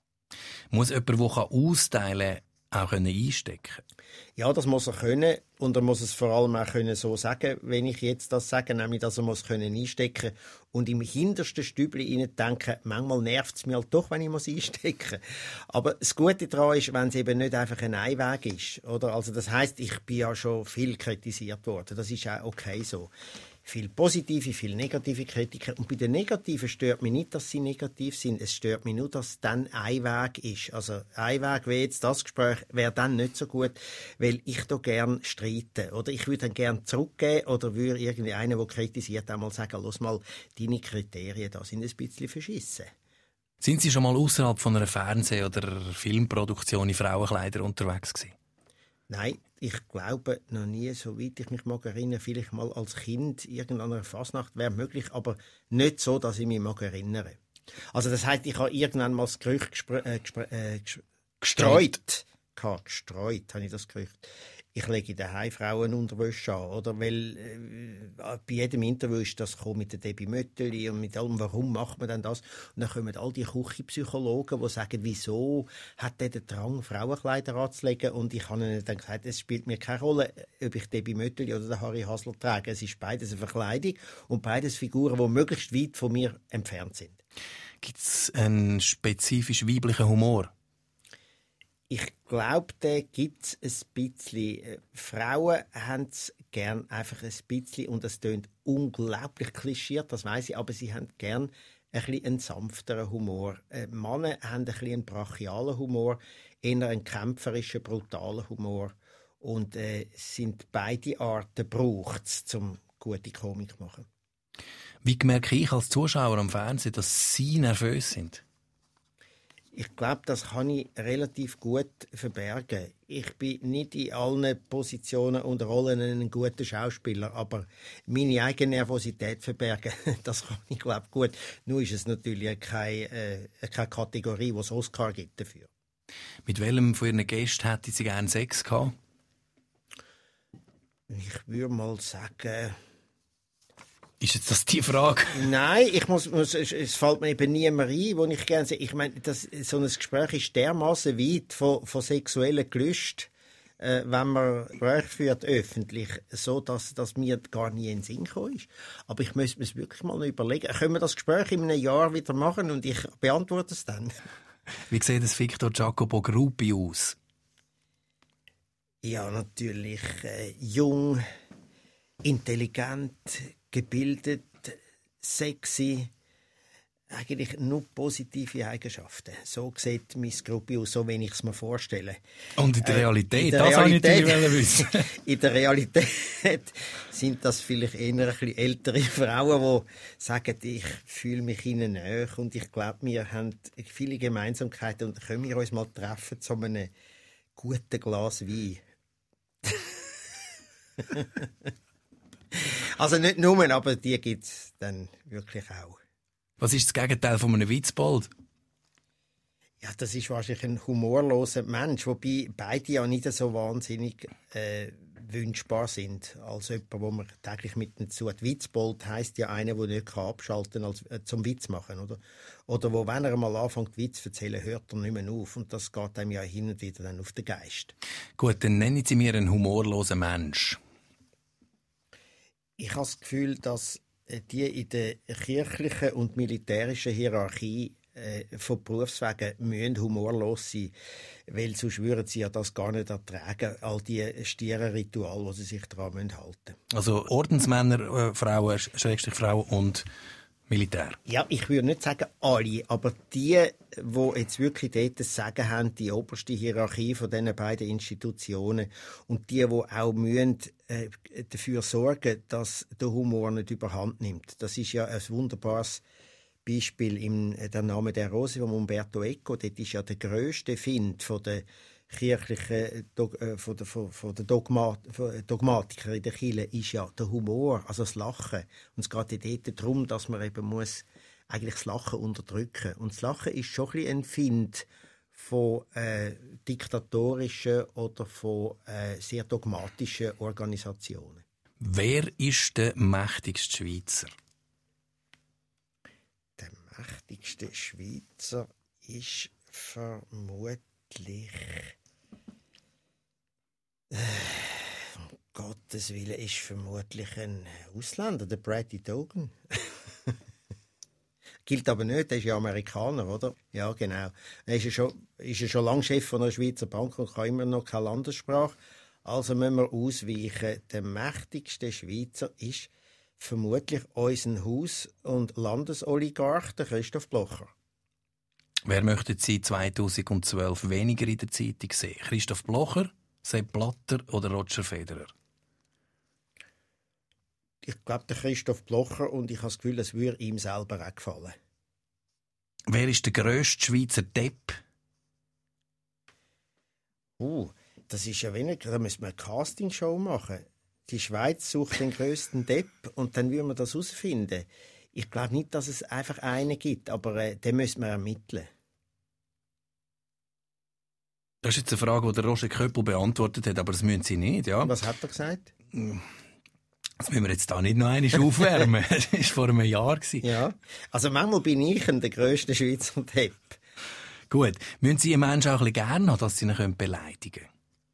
Muss jemand, der austeilen kann, auch einstecken können? Ja, das muss er können und er muss es vor allem auch können so sagen, wenn ich jetzt das sage, nämlich, dass er muss können einstecken und im hintersten Stübli innen denken, manchmal nervt es mich halt doch, wenn ich muss einstecken. Aber das Gute daran ist, wenn es eben nicht einfach ein Einweg ist, oder? Also das heisst, ich bin ja schon viel kritisiert worden. Das ist auch okay so. Viel positive, viel negative Kritiker. Und bei den Negativen stört mich nicht, dass sie negativ sind. Es stört mich nur, dass es dann ein Weg ist. Also ein Weg, wie jetzt das Gespräch, wäre dann nicht so gut, weil ich da gern streite. Oder ich würde dann gern zurückgehen oder würde irgendeiner, der kritisiert, einmal sagen, los mal, deine Kriterien da sind ein bisschen verschissen. Sind Sie schon mal außerhalb von einer Fernseh- oder Filmproduktion in Frauenkleider unterwegs gewesen? Nein, ich glaube noch nie, soweit ich mich mag erinnern, vielleicht mal als Kind irgendeiner Fasnacht wäre möglich, aber nicht so, dass ich mich mag erinnere. Also das heisst, ich habe irgendwann mal das Gerücht gespr- äh, gespr- äh, gestreut. Gehabt, gestreut habe ich das Gerücht. Ich lege daheim Frauenunterwäsche an, oder? Weil äh, bei jedem Interview ist das gekommen mit der Debbie Mötteli und mit allem, warum macht man denn das? Und dann kommen all die Küchenpsychologen, die sagen, wieso hat der den Drang, Frauenkleider anzulegen? Und ich habe ihnen dann gesagt, es spielt mir keine Rolle, ob ich Debbie Mötteli oder den Harry Hasler trage. Es ist beides eine Verkleidung und beides Figuren, die möglichst weit von mir entfernt sind. Gibt es einen spezifisch weiblichen Humor? Ich glaube, da gibt es ein bisschen. Frauen haben es gern einfach ein bisschen und es tönt unglaublich klischiert, das weiss ich, aber sie haben gern ein bisschen einen sanfteren Humor. Äh, Männer haben ein bisschen einen brachialen Humor, eher einen kämpferischen, brutalen Humor und äh, sind beide Arten braucht, um gute Komik zu machen. Wie merke ich als Zuschauer am Fernsehen, dass Sie nervös sind? Ich glaube, das kann ich relativ gut verbergen. Ich bin nicht in allen Positionen und Rollen ein guter Schauspieler, aber meine eigene Nervosität verbergen, das kann ich, glaube gut. Nur ist es natürlich keine, äh, keine Kategorie, die es Oscar gibt dafür. Mit welchem von Ihren Gästen hätten Sie gerne Sex gehabt? Ich würde mal sagen... Ist jetzt das die Frage? Nein, ich muss, muss, es, es fällt mir eben niemand ein, wo ich gerne sehe. Ich meine, das, so ein Gespräch ist dermaßen weit von, von sexuellen Gelüsten, äh, wenn man Gespräche führt öffentlich, so dass, dass mir gar nie in den Sinn gekommen ist. Aber ich müsste mir es wirklich mal noch überlegen. Können wir das Gespräch in einem Jahr wieder machen und ich beantworte es dann? Wie sieht das Victor Giacobo Gruppi aus? Ja, natürlich äh, jung, intelligent, gebildet, sexy, eigentlich nur positive Eigenschaften. So sieht mein Gruppi aus, so wenn ich es mir vorstelle. Und in der Realität? Äh, in der das Realität, wollte ich wissen. In der Realität sind das vielleicht eher ein bisschen ältere Frauen, die sagen, ich fühle mich ihnen näher und ich glaube, wir haben viele Gemeinsamkeiten und können wir uns mal treffen zu einem guten Glas Wein. Also nicht nur, aber die gibt es dann wirklich auch. Was ist das Gegenteil von einem Witzbold? Ja, das ist wahrscheinlich ein humorloser Mensch, wobei beide ja nicht so wahnsinnig äh, wünschbar sind. Als jemand, wo man täglich mit einem zu Witzbold heisst ja einer, der nicht abschalten kann, als, äh, zum Witz machen. Oder, oder wo, wenn er mal anfängt, Witz zu erzählen, hört er nicht mehr auf. Und das geht einem ja hin und wieder dann auf den Geist. Gut, dann nennen Sie mir einen humorlosen Mensch. Ich habe das Gefühl, dass die in der kirchlichen und militärischen Hierarchie äh, von Berufswegen müssen humorlos sein, weil sonst würden sie ja das gar nicht ertragen, all die stieren Rituale, die sie sich daran halten müssen. Also Ordensmänner, äh, Frauen, Schrägstrich Frauen und Militär? Ja, ich würde nicht sagen alle, aber die, die jetzt wirklich dort das Sagen haben, die oberste Hierarchie von diesen beiden Institutionen und die, die auch müssen, äh, dafür sorgen, dass der Humor nicht überhand nimmt. Das ist ja ein wunderbares Beispiel im Der Name der Rose von Umberto Eco. Dort ist ja der grösste Find von der kirchlichen von der, von der Dogma, von Dogmatiker in der Kirche ist ja der Humor, also das Lachen. Und es geht dort darum, dass man eben muss eigentlich das Lachen unterdrücken. Und das Lachen ist schon ein bisschen ein Find von äh, diktatorischen oder von äh, sehr dogmatischen Organisationen. Wer ist der mächtigste Schweizer? Der mächtigste Schweizer ist vermutlich um Gottes Willen ist vermutlich ein Ausländer, der Brady Dogan. Gilt aber nicht, er ist ja Amerikaner, oder? Ja, genau. Er ist ja schon, ist ja schon lange Chef von einer Schweizer Bank und kann immer noch keine Landessprache. Also müssen wir ausweichen. Der mächtigste Schweizer ist vermutlich unser Haus- und Landesoligarch, der Christoph Blocher. Wer möchte Sie zweitausendzwölf weniger in der Zeitung sehen? Christoph Blocher, Sepp Blatter oder Roger Federer? Ich glaube, der Christoph Blocher, und ich habe das Gefühl, das würde ihm selber auch gefallen. Wer ist der grösste Schweizer Depp? Uh, das ist ja weniger. Da müssen wir eine Castingshow machen. Die Schweiz sucht den grössten Depp und dann würden wir das herausfinden. Ich glaube nicht, dass es einfach einen gibt, aber äh, den müssen wir ermitteln. Das ist jetzt eine Frage, die der Roger Köppel beantwortet hat, aber das müssen Sie nicht, ja? Was hat er gesagt? Das müssen wir jetzt da nicht noch einmal aufwärmen. Das war vor einem Jahr. Ja, also manchmal bin ich der grösste Schweizer Depp. Gut, müssen Sie einen Menschen auch ein bisschen gerne haben, dass Sie ihn beleidigen können?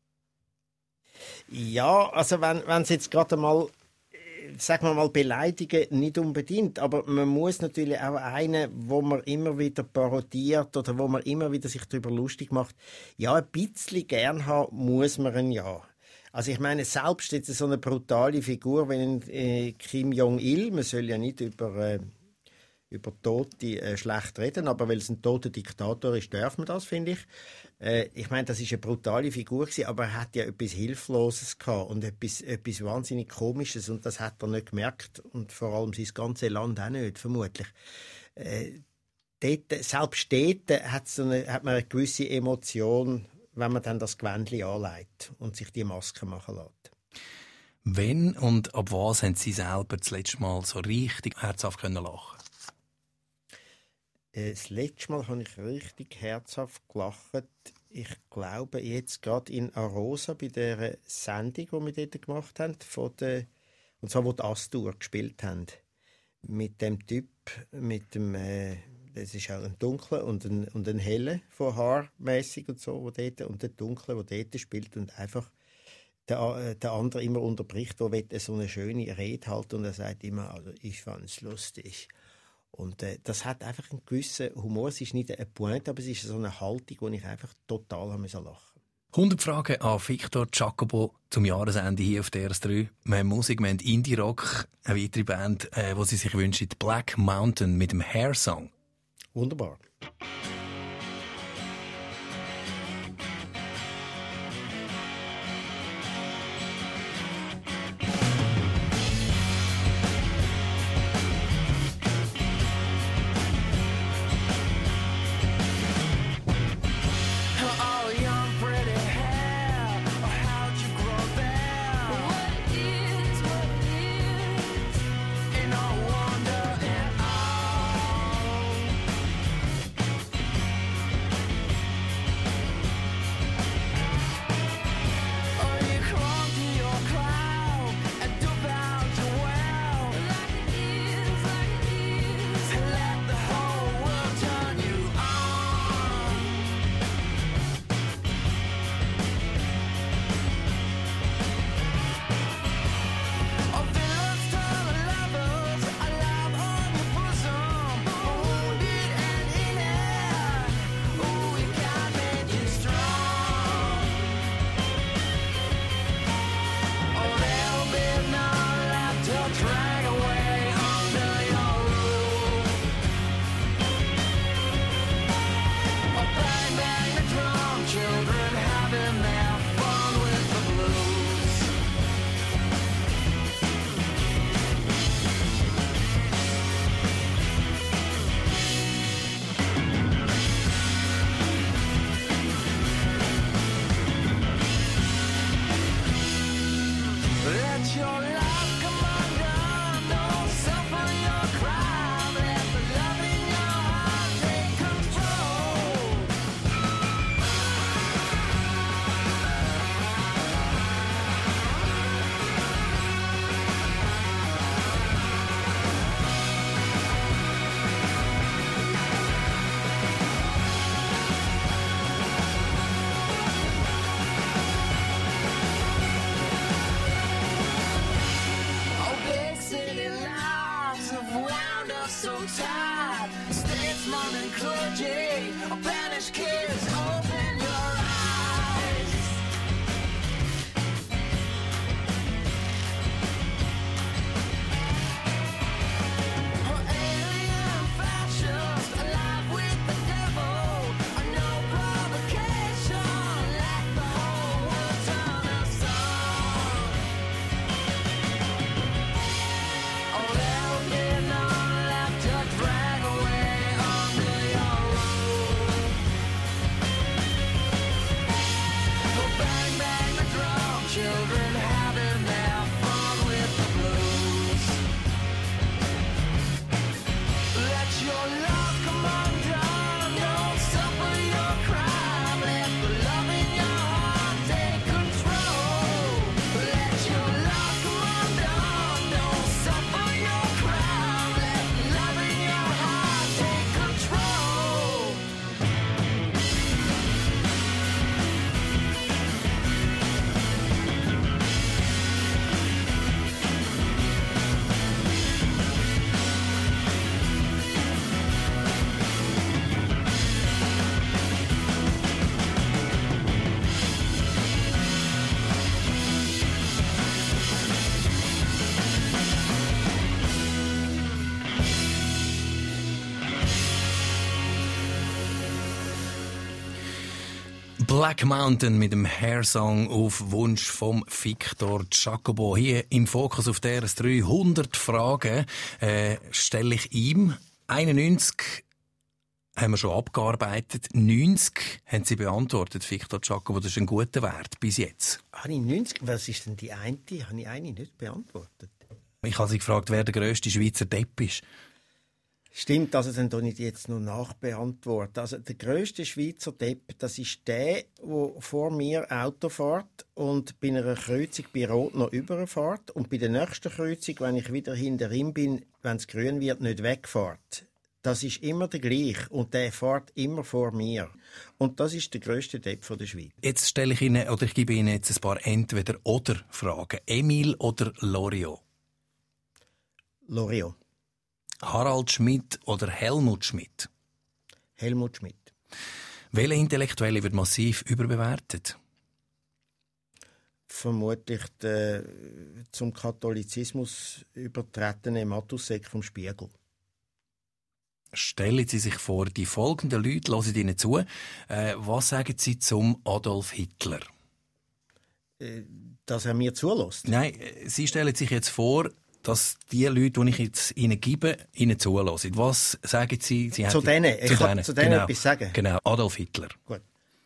Ja, also wenn, wenn Sie jetzt gerade mal, sagen wir mal, beleidigen, nicht unbedingt, aber man muss natürlich auch einen, wo man immer wieder parodiert oder wo man immer wieder sich darüber lustig macht, ja, ein bisschen gern haben muss man ihn ja. Also ich meine, selbst jetzt so eine brutale Figur, wenn äh, Kim Jong-il, man soll ja nicht über, äh, über Tote äh, schlecht reden, aber weil es ein toter Diktator ist, darf man das, finde ich. Äh, ich meine, das ist eine brutale Figur gewesen, aber er hat ja etwas Hilfloses gehabt und etwas, etwas wahnsinnig Komisches und das hat er nicht gemerkt und vor allem sein ganzes Land auch nicht, vermutlich. Äh, dort, selbst dort hat, so eine, hat man eine gewisse Emotion, wenn man dann das Gewändchen anlegt und sich die Maske machen lässt. Wenn und ab was haben Sie selber das letzte Mal so richtig herzhaft lachen können? Das letzte Mal habe ich richtig herzhaft gelacht. Ich glaube, jetzt gerade in Arosa bei der Sendung, die wir dort gemacht haben, von der, und zwar, wo die Astur gespielt haben. Mit dem Typ, mit dem, äh, das ist auch ein dunkler und ein, und ein heller, von haarmässig und so, wo dort, und der dunkle, der dort spielt und einfach der, der andere immer unterbricht, der will so eine schöne Rede halten und er sagt immer, also ich fand es lustig. Und äh, das hat einfach einen gewissen Humor. Es ist nicht eine Pointe, aber es ist so eine Haltung, wo ich einfach total lachen musste. hundert Fragen an Victor Jacobo zum Jahresende hier auf D R S drei. Wir haben Musik, wir haben Indie-Rock, eine weitere Band, äh, die sie sich wünschen, Black Mountain mit dem Hair Song. Wunderbar. your love come undone. Don't suffer your crime. Let the love in your heart take control. Oh, big city lives have wound us so tight. Statesmen and clergy, oh, banished kids, open your eyes. Oh, alien fascists, alive with the devil. Oh, no provocation, let the whole world turn us on. Oh, there'll be none left to drag away under your rule. Oh, bang, bang the drum, children having their fun with the blues. Let your love come undone, don't suffer your crime. Let the love in your heart take control. Let your love come undone, don't suffer your crime. Let the love in your heart take control. Black Mountain mit dem Hair-Song auf Wunsch vom Victor Giacobo. Hier im Fokus auf der S drei hundert Fragen äh, stelle ich ihm. einundneunzig haben wir schon abgearbeitet. neunzig haben Sie beantwortet, Victor Giacobo. Das ist ein guter Wert bis jetzt. Habe ich neunzig? Was ist denn die eine? Habe ich eine nicht beantwortet? Ich habe Sie gefragt, wer der grösste Schweizer Depp ist. Stimmt, also dann tue ich die jetzt noch nachbeantworten. Also der grösste Schweizer Depp, das ist der, der vor mir Auto fährt und bei einer Kreuzung bei Rot noch überfährt und bei der nächsten Kreuzung, wenn ich wieder hinter ihm bin, wenn es grün wird, nicht wegfährt. Das ist immer der gleiche und der fährt immer vor mir. Und das ist der grösste Depp von der Schweiz. Jetzt stelle ich Ihnen, oder ich gebe Ihnen jetzt ein paar Entweder-Oder-Fragen. Emil oder Loriot? Loriot. Harald Schmidt oder Helmut Schmidt? Helmut Schmidt. Welcher Intellektuelle wird massiv überbewertet? Vermutlich der zum Katholizismus übertretene Matusek vom Spiegel. Stellen Sie sich vor, die folgenden Leute hören Ihnen zu. Äh, was sagen Sie zum Adolf Hitler? Äh, dass er mir zulässt? Nein, Sie stellen sich jetzt vor, dass die Leute, die ich jetzt Ihnen gebe, Ihnen zulassen. Was sagen Sie? Sie zu denen? Ich kann zu denen genau. etwas sagen. Genau, Adolf Hitler. Gut.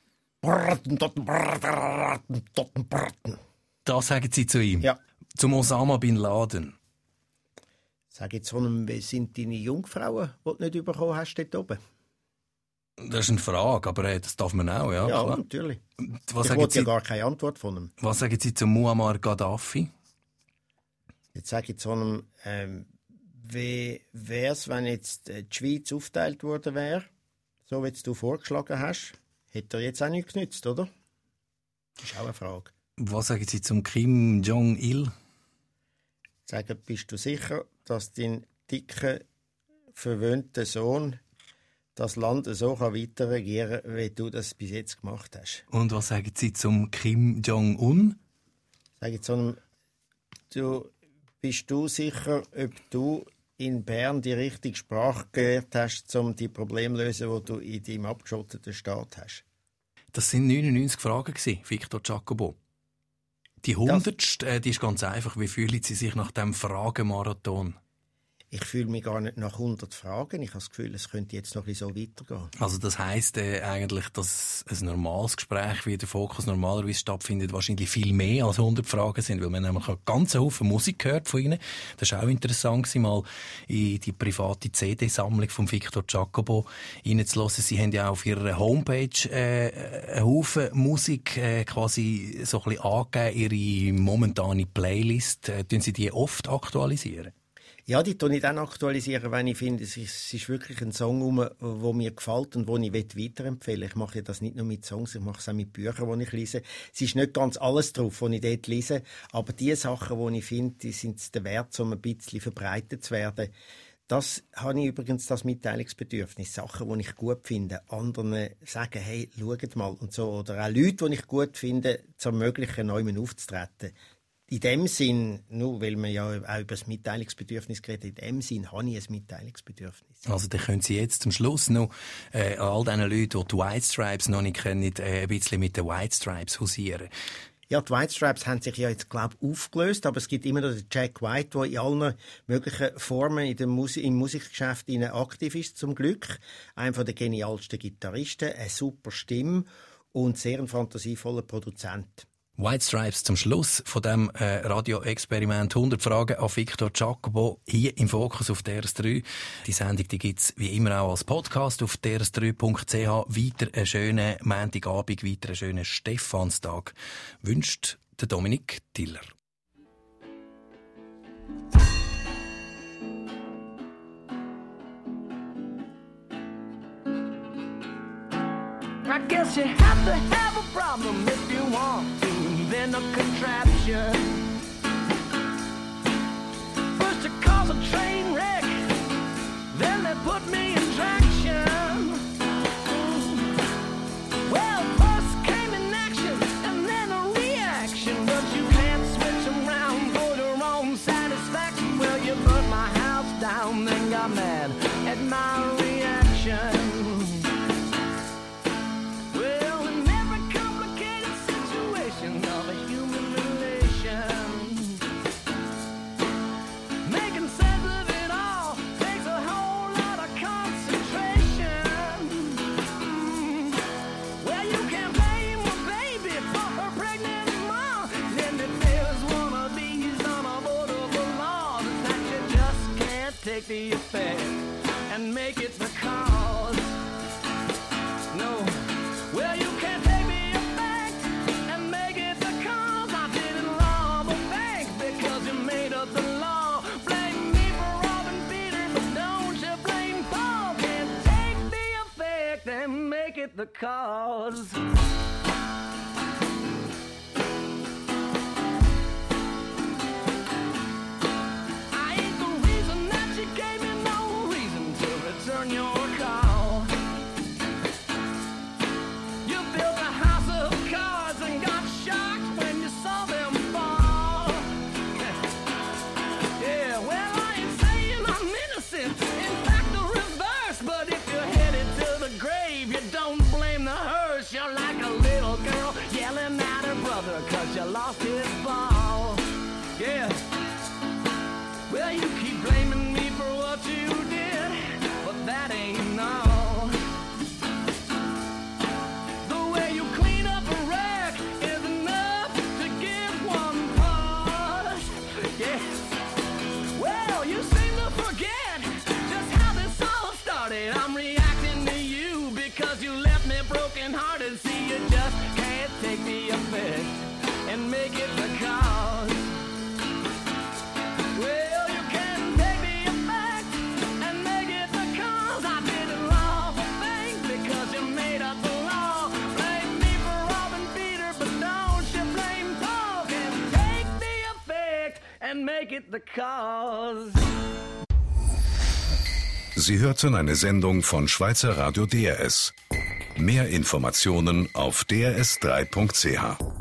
Das sagen Sie zu ihm? Ja. Zum Osama Bin Laden? Sag jetzt so einem, wie sind deine Jungfrauen, die du nicht bekommen hast dort oben? Das ist eine Frage, aber äh, das darf man auch, ja. Ja, klar. natürlich. Was ich sagen wollte Sie, ja gar keine Antwort von ihm. Was sagen Sie zu Muammar Gaddafi? Jetzt sage ich zu einem, ähm, wie wäre es, wenn jetzt die Schweiz aufgeteilt worden wäre, so wie du vorgeschlagen hast, hätte er jetzt auch nichts genützt, oder? Das ist auch eine Frage. Was sagen Sie zum Kim Jong-il? Sagen, bist du sicher, dass dein dicker, verwöhnter Sohn das Land so weiter regieren kann, wie du das bis jetzt gemacht hast? Und was sagen Sie zum Kim Jong-un? Sag jetzt so einem, du, bist du sicher, ob du in Bern die richtige Sprache gelernt hast, um die Probleme zu lösen, die du in deinem abgeschotteten Staat hast? Das sind neunundneunzig Fragen gewesen, Victor Giacobo. Die hundertste, äh, die ist ganz einfach. Wie fühlen Sie sich nach dem Fragenmarathon? ich fühle mich gar nicht nach hundert Fragen. Ich habe das Gefühl, es könnte jetzt noch ein bisschen so weitergehen. Also das heisst äh, eigentlich, dass ein normales Gespräch, wie der Fokus normalerweise stattfindet, wahrscheinlich viel mehr als hundert Fragen sind, weil man nämlich einen ganzen Haufen Musik gehört von Ihnen. Das war auch interessant, mal in die private C D-Sammlung von Victor Giacobo reinzuhören. Sie haben ja auch auf Ihrer Homepage äh, einen Haufen Musik äh, quasi so ein bisschen angegeben, Ihre momentane Playlist. Äh, tun Sie die oft aktualisieren? Ja, die tue ich dann aktualisieren, wenn ich finde, es ist, es ist wirklich ein Song, der mir gefällt und den ich weiterempfehlen will. Ich mache das nicht nur mit Songs, ich mache es auch mit Büchern, die ich lese. Es ist nicht ganz alles drauf, was ich dort lese, aber die Sachen, die ich finde, die sind es der Wert, um ein bisschen verbreitet zu werden. Das habe ich übrigens, das Mitteilungsbedürfnis. Sachen, die ich gut finde, anderen sagen, hey, schaut mal und so. Oder auch Leute, die ich gut finde, zu ermöglichen, neu aufzutreten. In dem Sinn, nur weil man ja auch über das Mitteilungsbedürfnis geredet, in dem Sinn habe ich ein Mitteilungsbedürfnis. Also dann können Sie jetzt zum Schluss noch äh, all diesen Leuten, die die White Stripes noch nicht kennen, äh, ein bisschen mit den White Stripes hausieren. Ja, die White Stripes haben sich ja jetzt, glaube ich, aufgelöst, aber es gibt immer noch den Jack White, der in allen möglichen Formen in der Musik, im Musikgeschäft aktiv ist, zum Glück. Einer der genialsten Gitarristen, eine super Stimme und sehr ein fantasievoller Produzent. White Stripes zum Schluss von dem äh, Radio-Experiment hundert Fragen an Victor Giacobo hier im Fokus auf D R S drei. Die Sendung die gibt's wie immer auch als Podcast auf d r s drei punkt c h. Weiter einen schönen Montagabend, weiter einen schönen Stephanstag wünscht der Dominik Tiller. I guess you have to have a problem if you want to invent a contraption. First to cause a train wreck, then they put me in traction. Well, first came inaction and then a reaction, but you can't switch around for your own satisfaction. Well, you burnt my house down, then got mad at my reaction. Take the effect and make it the cause. No, well you can't take the effect and make it the cause. I didn't rob a bank because you made up the law. Blame me for robbing Peter, but don't you blame Paul. Can't take the effect and make it the cause. Your call. You built a house of cards and got shocked when you saw them fall. Yeah, well, I ain't saying I'm innocent. In fact, the reverse. But if you're headed to the grave, you don't blame the hearse. You're like a little girl yelling at her brother 'cause you lost his ball. Yeah. Well, you keep blaming me for what you did, but that ain't all. The way you clean up a wreck is enough to give one pause. Yeah. Well, you seem to forget just how this all started. I'm reacting to you because you left me broken-hearted. See, you just can't take the effect and make it the cause. Well, you can't take the effect and make it the cause. I didn't rob a bank because you made up the law. Blame me for robbing Peter, but don't you blame Paul. Can't take the effect and make it the cause. Sie hörten eine Sendung von Schweizer Radio D R S. Mehr Informationen auf d r s drei punkt c h.